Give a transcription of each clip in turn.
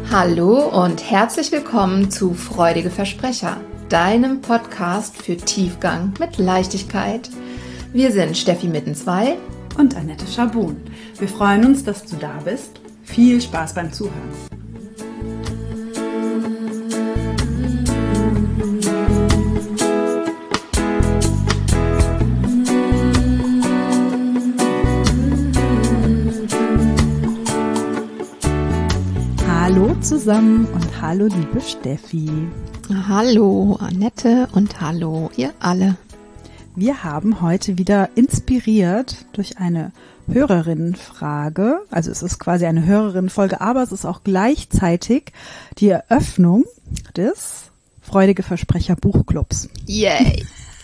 Hallo und herzlich willkommen zu Freudige Versprecher, deinem Podcast für Tiefgang mit Leichtigkeit. Wir sind Steffi Mittenzweil und Annette Schabun. Wir freuen uns, dass du da bist. Viel Spaß beim Zuhören. Hallo zusammen und hallo liebe Steffi. Hallo Annette und hallo ihr alle. Wir haben heute wieder inspiriert durch eine Hörerinnenfrage, also es ist quasi eine Hörerinnenfolge, aber es ist auch gleichzeitig die Eröffnung des Freudige Versprecher Buchclubs. Yay!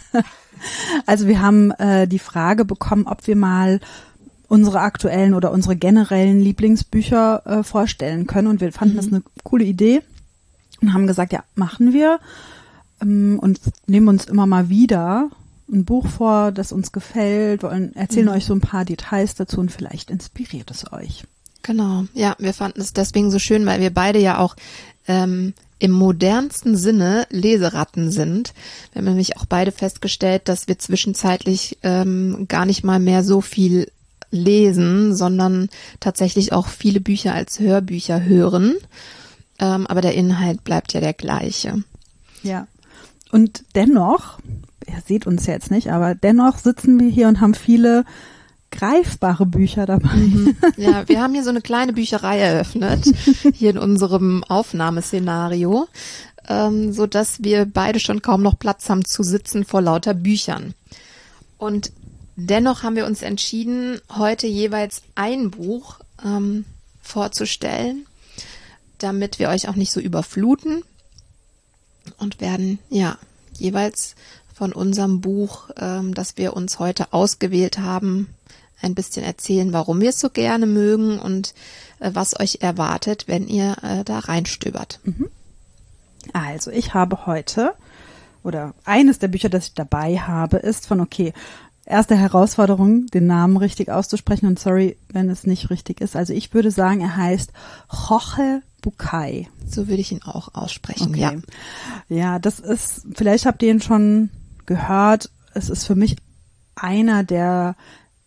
Also wir haben die Frage bekommen, ob wir mal unsere aktuellen oder unsere generellen Lieblingsbücher vorstellen können, und wir fanden das eine coole Idee und haben gesagt, ja, machen wir, und nehmen uns immer mal wieder ein Buch vor, das uns gefällt, erzählen euch so ein paar Details dazu und vielleicht inspiriert es euch. Genau, ja, wir fanden es deswegen so schön, weil wir beide ja auch im modernsten Sinne Leseratten sind. Wir haben nämlich auch beide festgestellt, dass wir zwischenzeitlich gar nicht mal mehr so viel lesen, sondern tatsächlich auch viele Bücher als Hörbücher hören. Aber der Inhalt bleibt ja der gleiche. Ja, und dennoch, ihr seht uns jetzt nicht, aber dennoch sitzen wir hier und haben viele greifbare Bücher dabei. Ja, wir haben hier so eine kleine Bücherei eröffnet, hier in unserem Aufnahmeszenario, so dass wir beide schon kaum noch Platz haben zu sitzen vor lauter Büchern. Und dennoch haben wir uns entschieden, heute jeweils ein Buch vorzustellen, damit wir euch auch nicht so überfluten, und werden ja jeweils von unserem Buch, das wir uns heute ausgewählt haben, ein bisschen erzählen, warum wir es so gerne mögen und was euch erwartet, wenn ihr da reinstöbert. Also ich habe heute, oder eines der Bücher, das ich dabei habe, ist von, erste Herausforderung, den Namen richtig auszusprechen, und sorry, wenn es nicht richtig ist. Also ich würde sagen, er heißt Jorge Bucay. So würde ich ihn auch aussprechen, okay. Ja. Ja, das ist, vielleicht habt ihr ihn schon gehört, es ist für mich einer der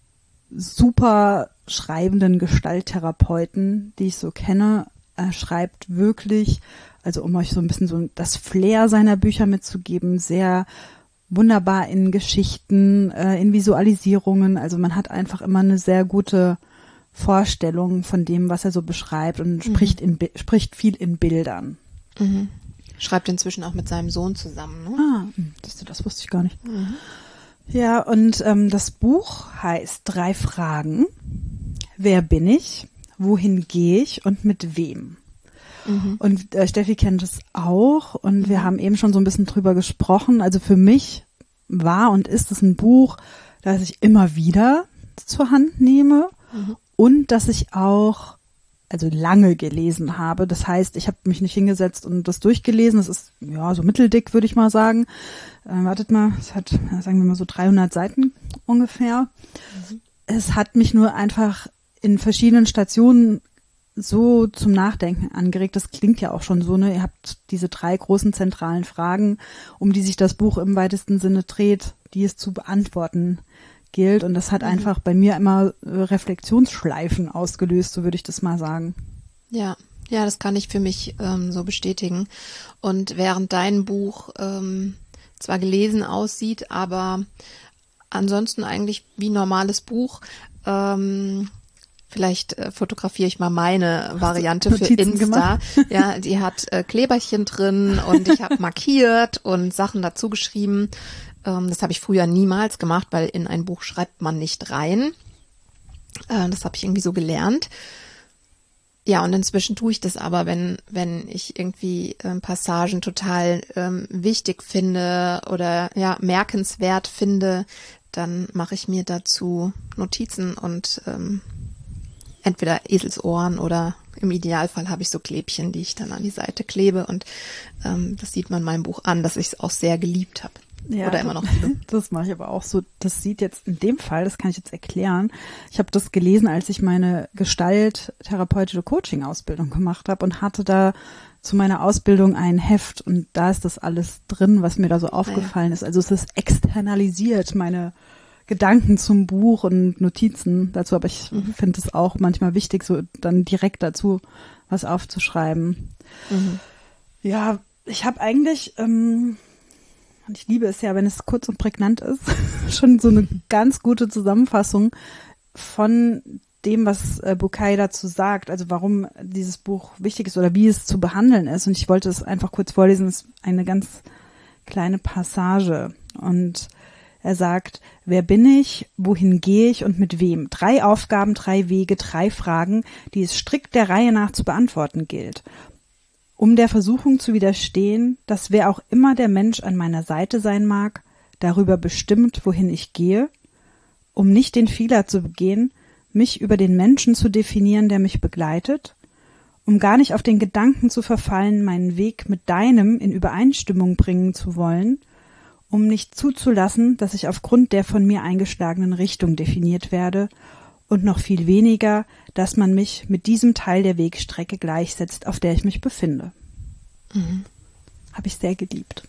super schreibenden Gestalttherapeuten, die ich so kenne. Er schreibt wirklich, also um euch so ein bisschen so das Flair seiner Bücher mitzugeben, sehr wunderbar in Geschichten, in Visualisierungen. Also man hat einfach immer eine sehr gute Vorstellung von dem, was er so beschreibt, und spricht viel in Bildern. Schreibt inzwischen auch mit seinem Sohn zusammen, ne? Das wusste ich gar nicht. Ja, und das Buch heißt 3 Fragen. Wer bin ich? Wohin gehe ich? Und mit wem? Und Steffi kennt es auch, und wir haben eben schon so ein bisschen drüber gesprochen. Also für mich war und ist es ein Buch, das ich immer wieder zur Hand nehme und das ich auch lange gelesen habe. Das heißt, ich habe mich nicht hingesetzt und das durchgelesen. Das ist ja so mitteldick, würde ich mal sagen. Wartet mal, es hat, sagen wir mal, so 300 Seiten ungefähr. Es hat mich nur einfach in verschiedenen Stationen so zum Nachdenken angeregt. Das klingt ja auch schon so, ne? Ihr habt diese 3 großen zentralen Fragen, um die sich das Buch im weitesten Sinne dreht, die es zu beantworten gilt. Und das hat einfach bei mir immer Reflexionsschleifen ausgelöst, so würde ich das mal sagen. Ja, das kann ich für mich so bestätigen. Und während dein Buch zwar gelesen aussieht, aber ansonsten eigentlich wie ein normales Buch, vielleicht fotografiere ich mal meine Variante für Insta. Gemacht. Ja, die hat Kleberchen drin und ich habe markiert und Sachen dazu geschrieben. Das habe ich früher niemals gemacht, weil in ein Buch schreibt man nicht rein. Das habe ich irgendwie so gelernt. Ja, und inzwischen tue ich das aber, wenn ich irgendwie Passagen total wichtig finde oder ja merkenswert finde, dann mache ich mir dazu Notizen und entweder Eselsohren oder im Idealfall habe ich so Klebchen, die ich dann an die Seite klebe, und das sieht man meinem Buch an, dass ich es auch sehr geliebt habe. Ja, oder immer noch liebe. Das mache ich aber auch so. Das sieht jetzt in dem Fall, das kann ich jetzt erklären. Ich habe das gelesen, als ich meine gestalttherapeutische Coaching-Ausbildung gemacht habe und hatte da zu meiner Ausbildung ein Heft und da ist das alles drin, was mir da so aufgefallen ist. Also es ist externalisiert, meine Gedanken zum Buch und Notizen dazu, aber ich finde es auch manchmal wichtig, so dann direkt dazu was aufzuschreiben. Ja, ich habe eigentlich, und ich liebe es ja, wenn es kurz und prägnant ist, schon so eine ganz gute Zusammenfassung von dem, was Bucay dazu sagt, also warum dieses Buch wichtig ist oder wie es zu behandeln ist. Und ich wollte es einfach kurz vorlesen, es ist eine ganz kleine Passage. Und er sagt, wer bin ich, wohin gehe ich und mit wem? 3 Aufgaben, 3 Wege, 3 Fragen, die es strikt der Reihe nach zu beantworten gilt. Um der Versuchung zu widerstehen, dass wer auch immer der Mensch an meiner Seite sein mag, darüber bestimmt, wohin ich gehe, um nicht den Fehler zu begehen, mich über den Menschen zu definieren, der mich begleitet, um gar nicht auf den Gedanken zu verfallen, meinen Weg mit deinem in Übereinstimmung bringen zu wollen, um nicht zuzulassen, dass ich aufgrund der von mir eingeschlagenen Richtung definiert werde und noch viel weniger, dass man mich mit diesem Teil der Wegstrecke gleichsetzt, auf der ich mich befinde. Habe ich sehr geliebt.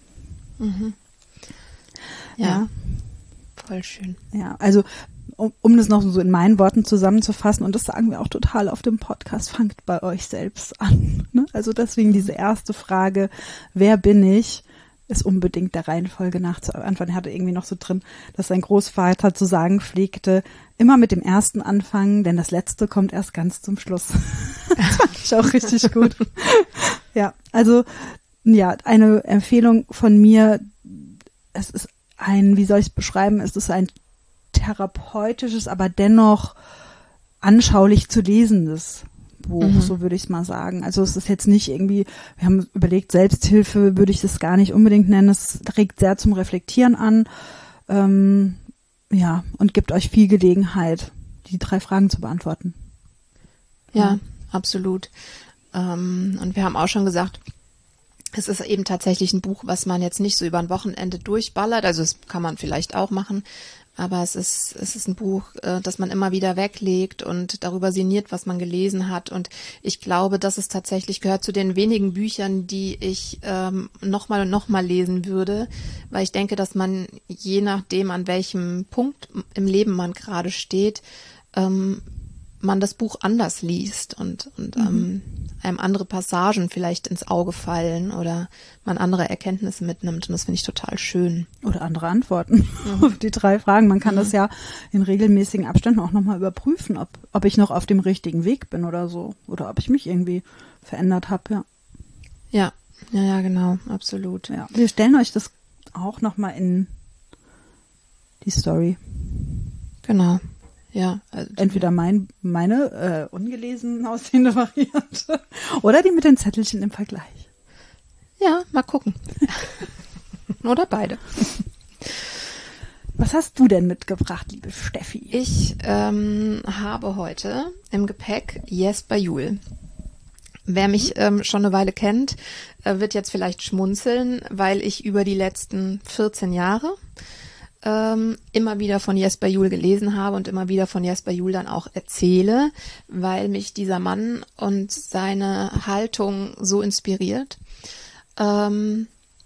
Ja, voll schön. Ja, also um das noch so in meinen Worten zusammenzufassen, und das sagen wir auch total auf dem Podcast, fangt bei euch selbst an. Ne? Also deswegen diese erste Frage, wer bin ich, ist unbedingt der Reihenfolge nach zu antworten. Er hatte irgendwie noch so drin, dass sein Großvater zu sagen pflegte, immer mit dem ersten anfangen, denn das letzte kommt erst ganz zum Schluss. Das fand ich auch richtig gut. Ja, also ja, eine Empfehlung von mir, es ist wie soll ich es beschreiben, es ist ein therapeutisches, aber dennoch anschaulich zu lesendes Buch, so würde ich es mal sagen. Also es ist jetzt nicht irgendwie, wir haben überlegt, Selbsthilfe würde ich das gar nicht unbedingt nennen, es regt sehr zum Reflektieren an, ja, und gibt euch viel Gelegenheit, die 3 Fragen zu beantworten. Ja, absolut. Und wir haben auch schon gesagt, es ist eben tatsächlich ein Buch, was man jetzt nicht so über ein Wochenende durchballert, also das kann man vielleicht auch machen, aber es ist ein Buch, das man immer wieder weglegt und darüber sinniert, was man gelesen hat. Und ich glaube, dass es tatsächlich gehört zu den wenigen Büchern, die ich nochmal und nochmal lesen würde, weil ich denke, dass man je nachdem, an welchem Punkt im Leben man gerade steht, man das Buch anders liest und einem andere Passagen vielleicht ins Auge fallen oder man andere Erkenntnisse mitnimmt und das finde ich total schön. Oder andere Antworten auf die 3 Fragen. Man kann das ja in regelmäßigen Abständen auch nochmal überprüfen, ob ich noch auf dem richtigen Weg bin oder so oder ob ich mich irgendwie verändert habe, ja. Ja, genau, absolut. Ja, wir stellen euch das auch nochmal in die Story. Genau. Ja, also entweder meine ungelesen aussehende Variante oder die mit den Zettelchen im Vergleich. Ja, mal gucken. Oder beide. Was hast du denn mitgebracht, liebe Steffi? Ich habe heute im Gepäck Jesper Juhl. Wer mich schon eine Weile kennt, wird jetzt vielleicht schmunzeln, weil ich über die letzten 14 Jahre immer wieder von Jesper Juhl gelesen habe und immer wieder von Jesper Juhl dann auch erzähle, weil mich dieser Mann und seine Haltung so inspiriert. Und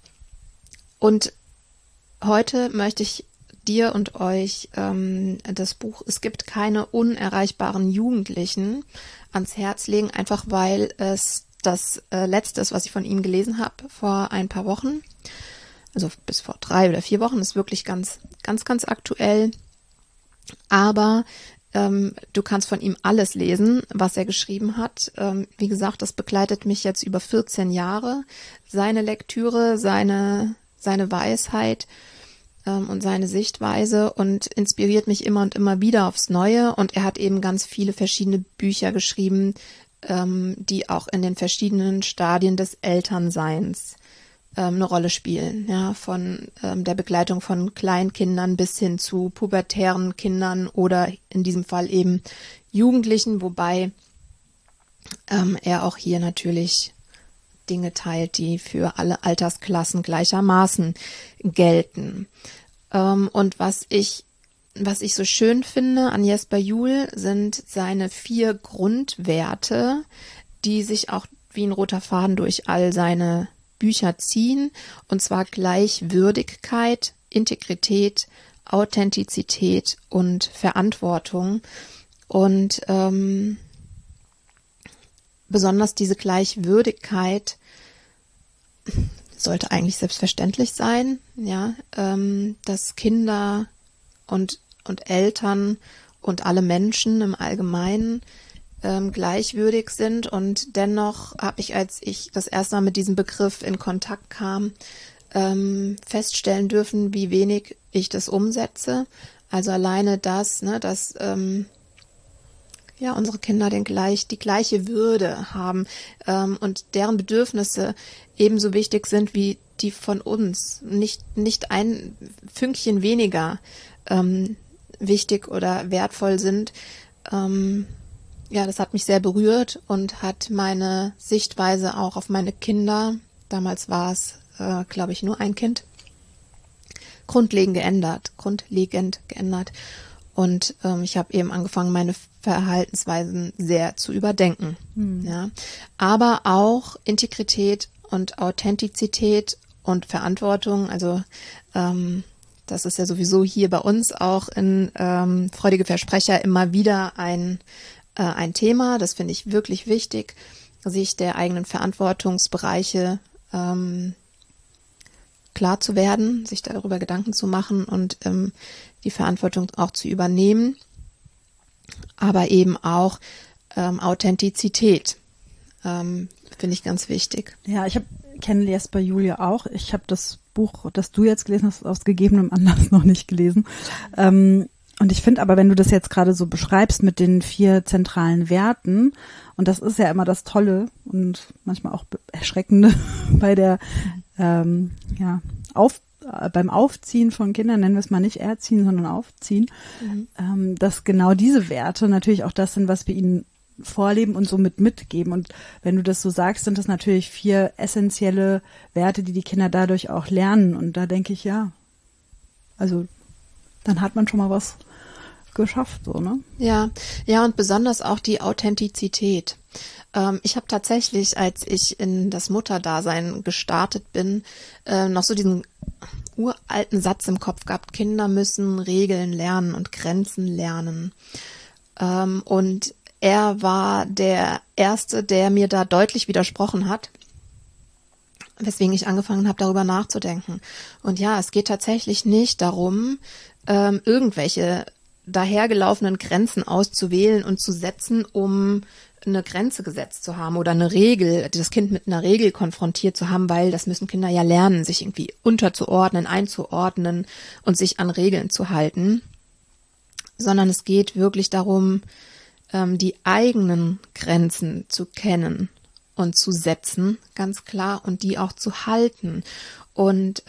heute möchte ich dir und euch das Buch Es gibt keine unerreichbaren Jugendlichen ans Herz legen, einfach weil es das letzte ist, was ich von ihm gelesen habe vor ein paar Wochen. Also bis vor 3 oder 4 Wochen, ist wirklich ganz aktuell. Aber du kannst von ihm alles lesen, was er geschrieben hat. Wie gesagt, das begleitet mich jetzt über 14 Jahre. Seine Lektüre, seine Weisheit und seine Sichtweise und inspiriert mich immer und immer wieder aufs Neue. Und er hat eben ganz viele verschiedene Bücher geschrieben, die auch in den verschiedenen Stadien des Elternseins eine Rolle spielen, ja, von der Begleitung von Kleinkindern bis hin zu pubertären Kindern oder in diesem Fall eben Jugendlichen, wobei er auch hier natürlich Dinge teilt, die für alle Altersklassen gleichermaßen gelten. Und was ich so schön finde an Jesper Juhl sind seine 4 Grundwerte, die sich auch wie ein roter Faden durch all seine Bücher ziehen, und zwar Gleichwürdigkeit, Integrität, Authentizität und Verantwortung. Und besonders diese Gleichwürdigkeit sollte eigentlich selbstverständlich sein, ja, dass Kinder und Eltern und alle Menschen im Allgemeinen gleichwürdig sind. Und dennoch habe ich, als ich das erste Mal mit diesem Begriff in Kontakt kam, feststellen dürfen, wie wenig ich das umsetze. Also alleine das, ne, dass unsere Kinder die gleiche Würde haben und deren Bedürfnisse ebenso wichtig sind wie die von uns. Nicht ein Fünkchen weniger wichtig oder wertvoll sind. Das hat mich sehr berührt und hat meine Sichtweise auch auf meine Kinder, damals war es, glaube ich, nur ein Kind, grundlegend geändert. Und ich habe eben angefangen, meine Verhaltensweisen sehr zu überdenken. Ja. Aber auch Integrität und Authentizität und Verantwortung, also das ist ja sowieso hier bei uns auch in Freudige Versprecher immer wieder ein Thema. Das finde ich wirklich wichtig, sich der eigenen Verantwortungsbereiche klar zu werden, sich darüber Gedanken zu machen und die Verantwortung auch zu übernehmen, aber eben auch Authentizität finde ich ganz wichtig. Ja, ich kenne Jesper Juhl ja auch. Ich habe das Buch, das du jetzt gelesen hast, aus gegebenem Anlass noch nicht gelesen. Und ich finde aber, wenn du das jetzt gerade so beschreibst mit den 4 zentralen Werten, und das ist ja immer das Tolle und manchmal auch Erschreckende bei der beim Aufziehen von Kindern, nennen wir es mal nicht erziehen, sondern aufziehen, dass genau diese Werte natürlich auch das sind, was wir ihnen vorleben und somit mitgeben. Und wenn du das so sagst, sind das natürlich 4 essentielle Werte, die Kinder dadurch auch lernen. Und da denke ich, ja, also dann hat man schon mal was geschafft, so, ne? Ja, und besonders auch die Authentizität. Ich habe tatsächlich, als ich in das Mutterdasein gestartet bin, noch so diesen uralten Satz im Kopf gehabt: Kinder müssen Regeln lernen und Grenzen lernen. Und er war der Erste, der mir da deutlich widersprochen hat, weswegen ich angefangen habe, darüber nachzudenken. Und ja, es geht tatsächlich nicht darum, irgendwelche dahergelaufenen Grenzen auszuwählen und zu setzen, um eine Grenze gesetzt zu haben oder eine Regel, das Kind mit einer Regel konfrontiert zu haben, weil das müssen Kinder ja lernen, sich irgendwie unterzuordnen, einzuordnen und sich an Regeln zu halten, sondern es geht wirklich darum, die eigenen Grenzen zu kennen und zu setzen, ganz klar, und die auch zu halten. Und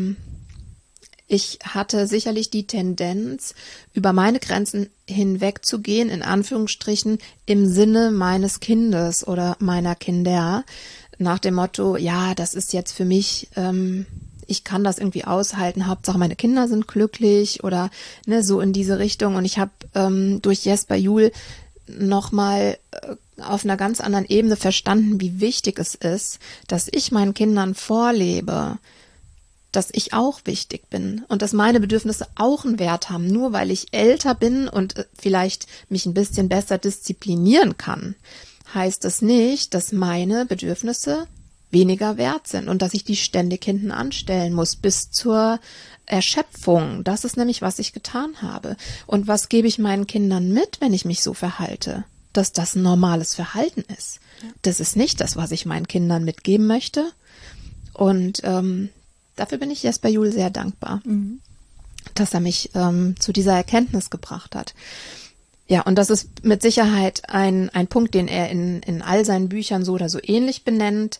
ich hatte sicherlich die Tendenz, über meine Grenzen hinwegzugehen, in Anführungsstrichen, im Sinne meines Kindes oder meiner Kinder, nach dem Motto, ja, das ist jetzt für mich, ich kann das irgendwie aushalten, Hauptsache meine Kinder sind glücklich oder ne, so in diese Richtung. Und ich habe durch Jesper Juhl nochmal auf einer ganz anderen Ebene verstanden, wie wichtig es ist, dass ich meinen Kindern vorlebe, dass ich auch wichtig bin und dass meine Bedürfnisse auch einen Wert haben. Nur weil ich älter bin und vielleicht mich ein bisschen besser disziplinieren kann, heißt es nicht, dass meine Bedürfnisse weniger wert sind und dass ich die ständig hinten anstellen muss bis zur Erschöpfung. Das ist nämlich, was ich getan habe. Und was gebe ich meinen Kindern mit, wenn ich mich so verhalte? Dass das ein normales Verhalten ist. Ja. Das ist nicht das, was ich meinen Kindern mitgeben möchte. Und dafür bin ich Jesper Juhl sehr dankbar, dass er mich zu dieser Erkenntnis gebracht hat. Ja, und das ist mit Sicherheit ein Punkt, den er in all seinen Büchern so oder so ähnlich benennt.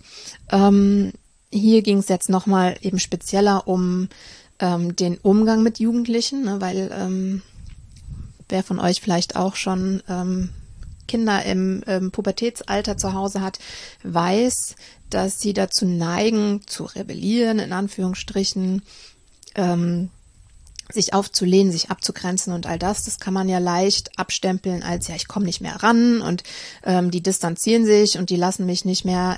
Hier ging es jetzt nochmal eben spezieller um den Umgang mit Jugendlichen, ne, weil wer von euch vielleicht auch schon Kinder im Pubertätsalter zu Hause hat, weiß, dass sie dazu neigen, zu rebellieren, in Anführungsstrichen, sich aufzulehnen, sich abzugrenzen und all das. Das kann man ja leicht abstempeln als, ja, ich komme nicht mehr ran und die distanzieren sich und die lassen mich nicht mehr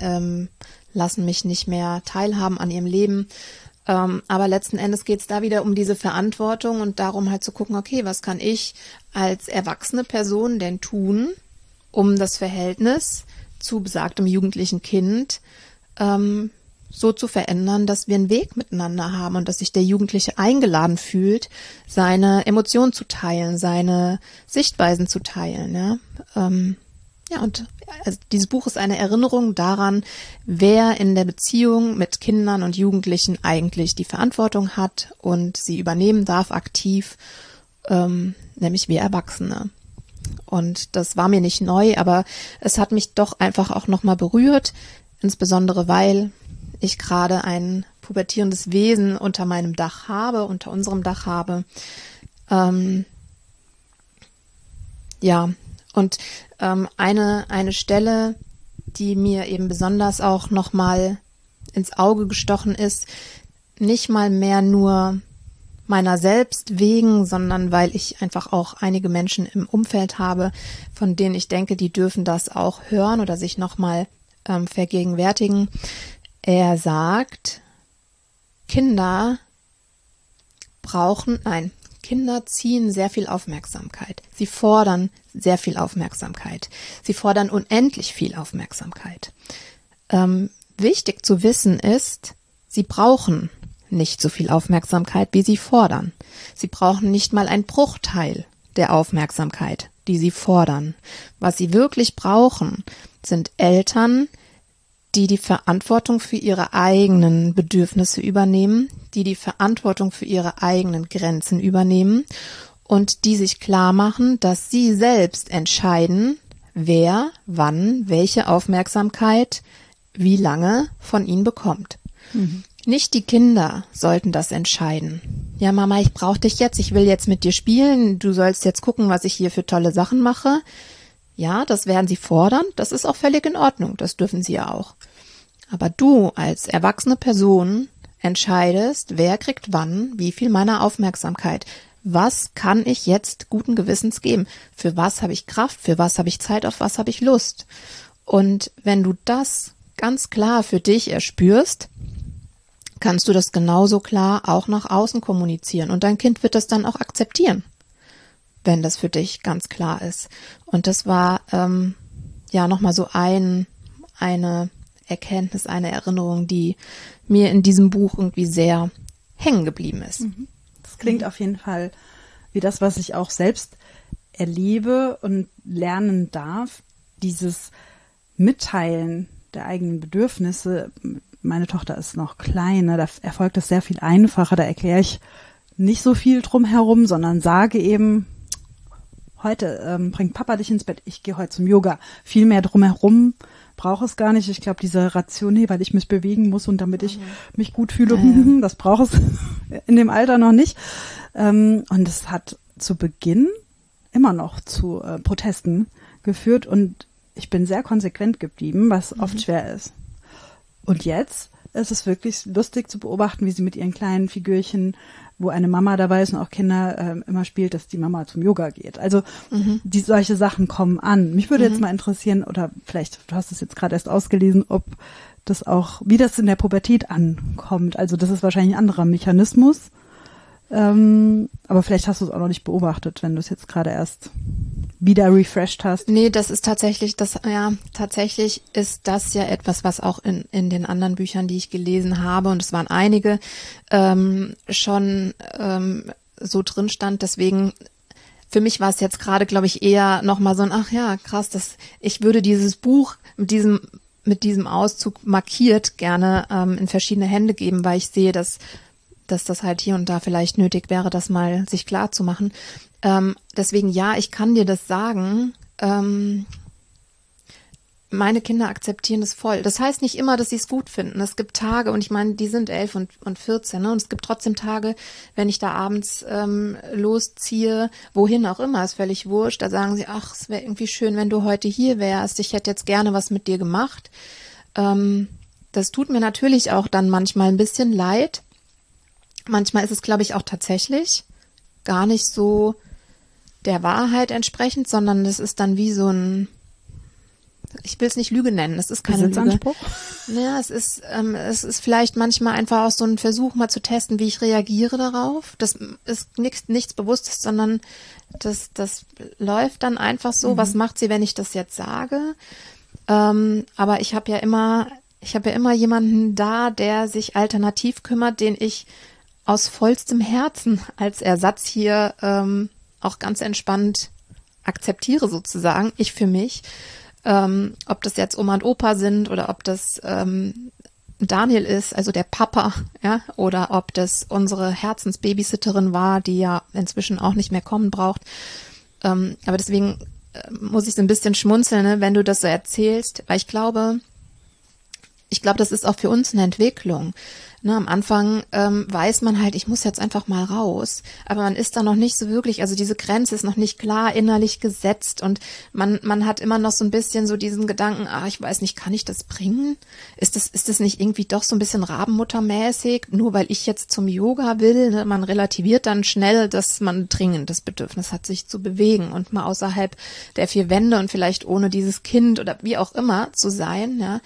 teilhaben an ihrem Leben. Aber letzten Endes geht es da wieder um diese Verantwortung und darum halt zu gucken, okay, was kann ich als erwachsene Person denn tun, um das Verhältnis zu besagtem jugendlichen Kind so zu verändern, dass wir einen Weg miteinander haben und dass sich der Jugendliche eingeladen fühlt, seine Emotionen zu teilen, seine Sichtweisen zu teilen. Ja, und also dieses Buch ist eine Erinnerung daran, wer in der Beziehung mit Kindern und Jugendlichen eigentlich die Verantwortung hat und sie übernehmen darf aktiv, nämlich wir Erwachsene. Und das war mir nicht neu, aber es hat mich doch einfach auch nochmal berührt, insbesondere weil ich gerade ein pubertierendes Wesen unter meinem Dach habe, unter unserem Dach habe. Und eine Stelle, die mir eben besonders auch nochmal ins Auge gestochen ist, nicht mal mehr nur meiner selbst wegen, sondern weil ich einfach auch einige Menschen im Umfeld habe, von denen ich denke, die dürfen das auch hören oder sich nochmal vergegenwärtigen. Er sagt, Kinder ziehen sehr viel Aufmerksamkeit. Sie fordern sehr viel Aufmerksamkeit. Sie fordern unendlich viel Aufmerksamkeit. Wichtig zu wissen ist, sie brauchen nicht so viel Aufmerksamkeit, wie sie fordern. Sie brauchen nicht mal einen Bruchteil der Aufmerksamkeit, die sie fordern. Was sie wirklich brauchen, sind Eltern, die Verantwortung für ihre eigenen Bedürfnisse übernehmen, die Verantwortung für ihre eigenen Grenzen übernehmen und die sich klar machen, dass sie selbst entscheiden, wer, wann, welche Aufmerksamkeit, wie lange von ihnen bekommt. Mhm. Nicht die Kinder sollten das entscheiden. Ja, Mama, ich brauche dich jetzt, ich will jetzt mit dir spielen, du sollst jetzt gucken, was ich hier für tolle Sachen mache. Ja, das werden sie fordern, das ist auch völlig in Ordnung, das dürfen sie ja auch. Aber du als erwachsene Person entscheidest, wer kriegt wann, wie viel meiner Aufmerksamkeit. Was kann ich jetzt guten Gewissens geben? Für was habe ich Kraft? Für was habe ich Zeit? Auf was habe ich Lust? Und wenn du das ganz klar für dich erspürst, kannst du das genauso klar auch nach außen kommunizieren. Und dein Kind wird das dann auch akzeptieren, wenn das für dich ganz klar ist. Und das war nochmal so eine Erkenntnis, eine Erinnerung, die mir in diesem Buch irgendwie sehr hängen geblieben ist. Das klingt auf jeden Fall wie das, was ich auch selbst erlebe und lernen darf, dieses Mitteilen der eigenen Bedürfnisse. Meine Tochter ist noch klein, ne? Da erfolgt das sehr viel einfacher, da erkläre ich nicht so viel drum herum, sondern sage eben, heute bringt Papa dich ins Bett, ich gehe heute zum Yoga. Viel mehr drumherum brauche es gar nicht. Ich glaube, diese Ration, weil ich mich bewegen muss und damit ich mich gut fühle, das brauche es in dem Alter noch nicht. Und es hat zu Beginn immer noch zu Protesten geführt und ich bin sehr konsequent geblieben, was oft schwer ist. Und jetzt ist es wirklich lustig zu beobachten, wie sie mit ihren kleinen Figürchen, wo eine Mama dabei ist und auch Kinder immer spielt, dass die Mama zum Yoga geht. Also solche Sachen kommen an. Mich würde jetzt mal interessieren, oder vielleicht, du hast es jetzt gerade erst ausgelesen, ob das auch, wie das in der Pubertät ankommt. Also das ist wahrscheinlich ein anderer Mechanismus. Aber vielleicht hast du es auch noch nicht beobachtet, wenn du es jetzt gerade erst wieder refreshed hast. Nee, das ist tatsächlich, tatsächlich ist das ja etwas, was auch in den anderen Büchern, die ich gelesen habe, und es waren einige, schon so drin stand. Deswegen, für mich war es jetzt gerade, glaube ich, eher nochmal so ein, ach ja, krass, ich würde dieses Buch mit diesem Auszug markiert gerne in verschiedene Hände geben, weil ich sehe, dass das halt hier und da vielleicht nötig wäre, das mal sich klar zu machen. Deswegen, ja, ich kann dir das sagen. meine Kinder akzeptieren es voll. Das heißt nicht immer, dass sie es gut finden. Es gibt Tage, und ich meine, die sind 11 und 14, ne? Und es gibt trotzdem Tage, wenn ich da abends losziehe, wohin auch immer, ist völlig wurscht. Da sagen sie, ach, es wäre irgendwie schön, wenn du heute hier wärst. Ich hätte jetzt gerne was mit dir gemacht. Das tut mir natürlich auch dann manchmal ein bisschen leid. Manchmal ist es, glaube ich, auch tatsächlich gar nicht so der Wahrheit entsprechend, sondern es ist dann wie so ein, ich will es nicht Lüge nennen, es ist keine Lüge. Ja, es ist vielleicht manchmal einfach auch so ein Versuch, mal zu testen, wie ich reagiere darauf. Das ist nichts Bewusstes, sondern das läuft dann einfach so. Was macht sie, wenn ich das jetzt sage? Aber ich habe ja immer jemanden da, der sich alternativ kümmert, den ich aus vollstem Herzen als Ersatz hier auch ganz entspannt akzeptiere sozusagen, ich für mich. Ob das jetzt Oma und Opa sind oder ob das Daniel ist, also der Papa, ja, oder ob das unsere Herzensbabysitterin war, die ja inzwischen auch nicht mehr kommen braucht. Aber deswegen muss ich so ein bisschen schmunzeln, ne, wenn du das so erzählst, weil ich glaube, das ist auch für uns eine Entwicklung. Ne, am Anfang weiß man halt, ich muss jetzt einfach mal raus, aber man ist da noch nicht so wirklich, also diese Grenze ist noch nicht klar innerlich gesetzt und man hat immer noch so ein bisschen so diesen Gedanken, ich weiß nicht, kann ich das bringen? Ist das nicht irgendwie doch so ein bisschen Rabenmuttermäßig, nur weil ich jetzt zum Yoga will? Ne? Man relativiert dann schnell, dass man dringend das Bedürfnis hat, sich zu bewegen und mal außerhalb der vier Wände und vielleicht ohne dieses Kind oder wie auch immer zu sein, ja.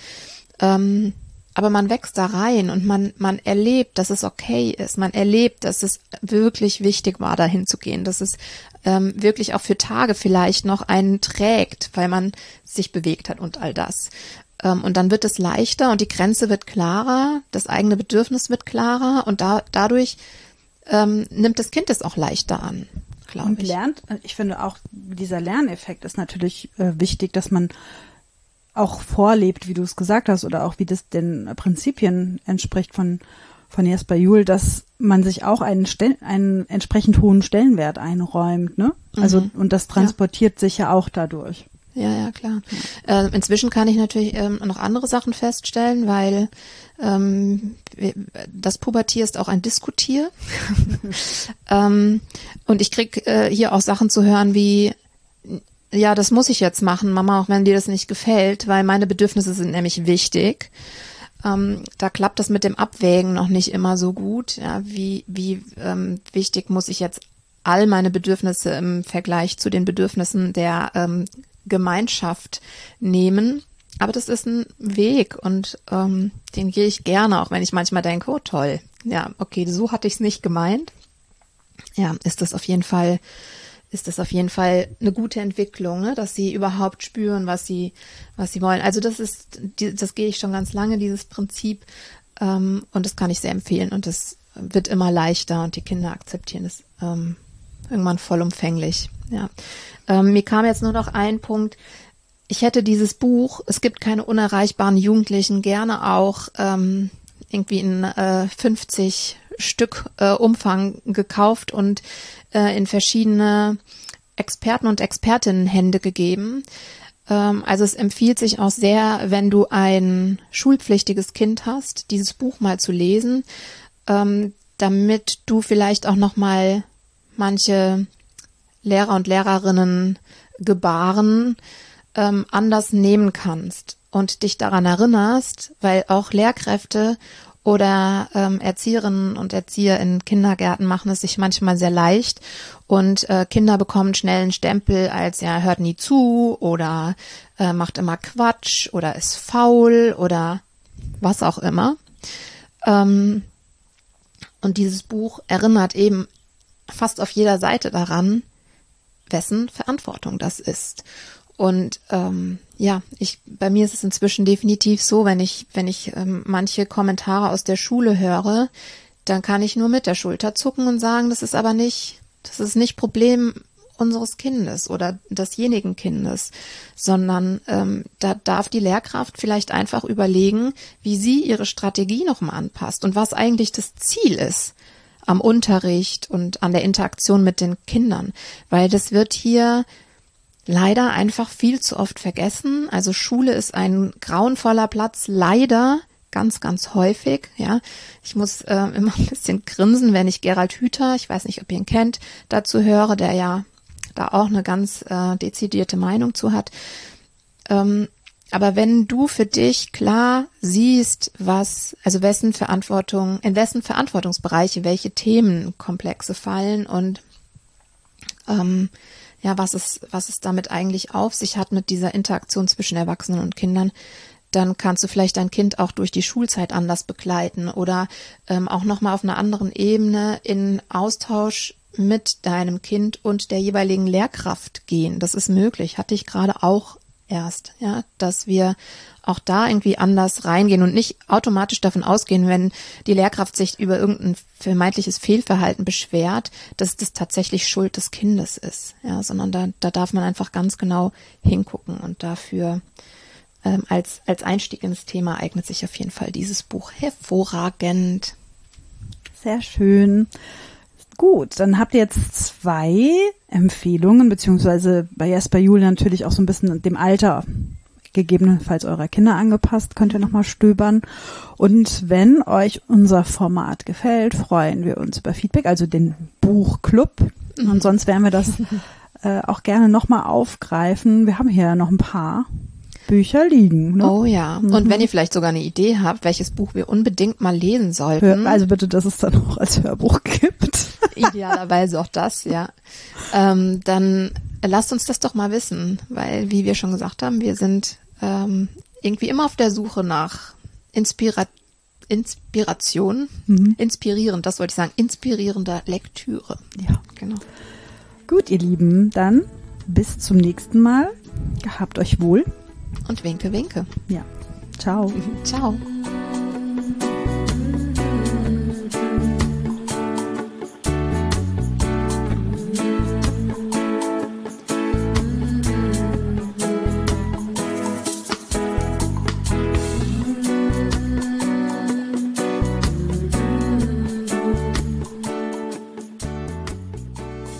Aber man wächst da rein und man erlebt, dass es okay ist. Man erlebt, dass es wirklich wichtig war, dahin zu gehen, dass es wirklich auch für Tage vielleicht noch einen trägt, weil man sich bewegt hat und all das. Und dann wird es leichter und die Grenze wird klarer, das eigene Bedürfnis wird klarer und dadurch nimmt das Kind es auch leichter an, glaube ich. Und lernt, ich finde auch, dieser Lerneffekt ist natürlich wichtig, dass man auch vorlebt, wie du es gesagt hast, oder auch wie das den Prinzipien entspricht von Jesper Juhl, dass man sich auch einen entsprechend hohen Stellenwert einräumt, ne? Also, und das transportiert sich ja auch dadurch. Ja, klar. Inzwischen kann ich natürlich noch andere Sachen feststellen, weil das Pubertier ist auch ein Diskutier. Und ich krieg hier auch Sachen zu hören wie, ja, das muss ich jetzt machen, Mama, auch wenn dir das nicht gefällt, weil meine Bedürfnisse sind nämlich wichtig. Da klappt das mit dem Abwägen noch nicht immer so gut. Ja, wie wichtig muss ich jetzt all meine Bedürfnisse im Vergleich zu den Bedürfnissen der Gemeinschaft nehmen. Aber das ist ein Weg und den gehe ich gerne, auch wenn ich manchmal denke, oh toll, ja, okay, so hatte ich es nicht gemeint. Ja, ist das auf jeden Fall eine gute Entwicklung, ne? Dass sie überhaupt spüren, was sie wollen. Also das gehe ich schon ganz lange, dieses Prinzip, und das kann ich sehr empfehlen und das wird immer leichter und die Kinder akzeptieren es irgendwann vollumfänglich. Ja. Mir kam jetzt nur noch ein Punkt. Ich hätte dieses Buch, es gibt keine unerreichbaren Jugendlichen, gerne auch irgendwie in 50 Stück Umfang gekauft und in verschiedene Experten und Expertinnenhände gegeben. Also es empfiehlt sich auch sehr, wenn du ein schulpflichtiges Kind hast, dieses Buch mal zu lesen, damit du vielleicht auch noch mal manche Lehrer und Lehrerinnen Gebaren anders nehmen kannst und dich daran erinnerst, weil auch Lehrkräfte oder Erzieherinnen und Erzieher in Kindergärten machen es sich manchmal sehr leicht und Kinder bekommen schnell einen Stempel als, ja, hört nie zu oder macht immer Quatsch oder ist faul oder was auch immer. Und dieses Buch erinnert eben fast auf jeder Seite daran, wessen Verantwortung das ist. Und bei mir ist es inzwischen definitiv so, wenn ich manche Kommentare aus der Schule höre, dann kann ich nur mit der Schulter zucken und sagen, das ist nicht Problem unseres Kindes oder desjenigen Kindes, sondern da darf die Lehrkraft vielleicht einfach überlegen, wie sie ihre Strategie nochmal anpasst und was eigentlich das Ziel ist am Unterricht und an der Interaktion mit den Kindern, weil das wird hier leider einfach viel zu oft vergessen. Also Schule ist ein grauenvoller Platz, leider ganz, ganz häufig. Ja, ich muss immer ein bisschen grinsen, wenn ich Gerald Hüther, ich weiß nicht, ob ihr ihn kennt, dazu höre, der ja da auch eine ganz dezidierte Meinung zu hat. Aber wenn du für dich klar siehst, in wessen Verantwortungsbereiche welche Themenkomplexe fallen und was es damit eigentlich auf sich hat mit dieser Interaktion zwischen Erwachsenen und Kindern, dann kannst du vielleicht dein Kind auch durch die Schulzeit anders begleiten oder auch nochmal auf einer anderen Ebene in Austausch mit deinem Kind und der jeweiligen Lehrkraft gehen. Das ist möglich, hatte ich gerade auch erst, ja, dass wir auch da irgendwie anders reingehen und nicht automatisch davon ausgehen, wenn die Lehrkraft sich über irgendein vermeintliches Fehlverhalten beschwert, dass das tatsächlich Schuld des Kindes ist, ja, sondern da darf man einfach ganz genau hingucken und dafür als Einstieg ins Thema eignet sich auf jeden Fall dieses Buch hervorragend. Sehr schön. Gut, dann habt ihr jetzt 2 Empfehlungen, beziehungsweise bei Julia natürlich auch so ein bisschen dem Alter gegebenenfalls eurer Kinder angepasst, könnt ihr nochmal stöbern. Und wenn euch unser Format gefällt, freuen wir uns über Feedback, also den Buchclub. Und sonst werden wir das auch gerne nochmal aufgreifen. Wir haben hier ja noch ein paar Bücher liegen. Ne? Oh ja, und wenn ihr vielleicht sogar eine Idee habt, welches Buch wir unbedingt mal lesen sollten. Also bitte, dass es dann auch als Hörbuch gibt. Idealerweise auch das, ja. Dann lasst uns das doch mal wissen, weil, wie wir schon gesagt haben, wir sind irgendwie immer auf der Suche nach Inspiration, inspirierend, das wollte ich sagen, inspirierender Lektüre. Ja, genau. Gut, ihr Lieben, dann bis zum nächsten Mal. Gehabt euch wohl. Und winke, winke. Ja. Ciao. Ciao.